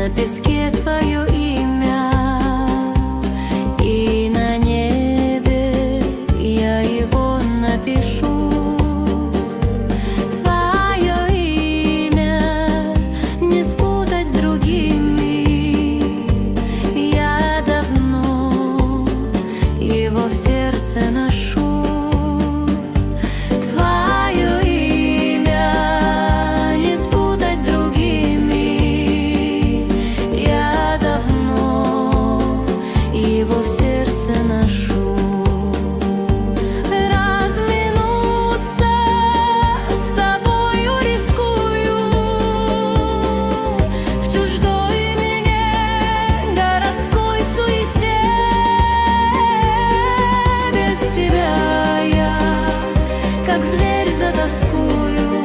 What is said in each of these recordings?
на песке твое имя, и на небе я его напишу. Твое имя не спутать с другими, я давно его в сердце ношу. Как зверь затоскую,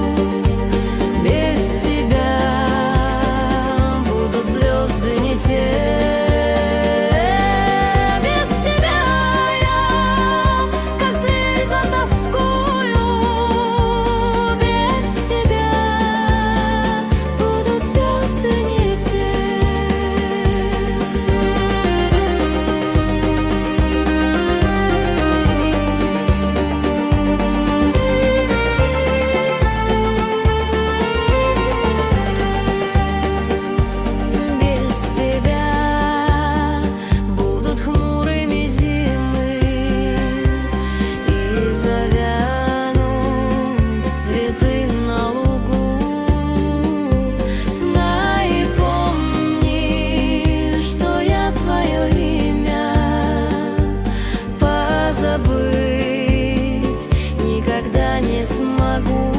без тебя будут звезды не те. Без тебя я, как зверь затоскую, без тебя будут звезды не те. Забыть никогда не смогу.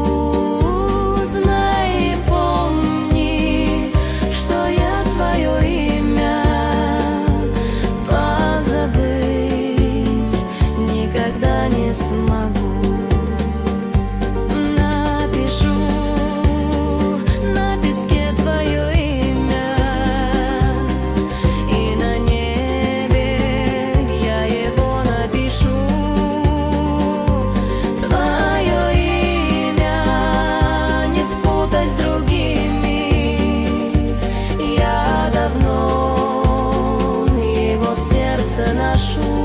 Знай и помни, что я твое имя. Позабыть никогда не смогу. Напишу на песке твое имя, и на небе я его напишу. Твое имя не спутать с другими, я давно его в сердце ношу.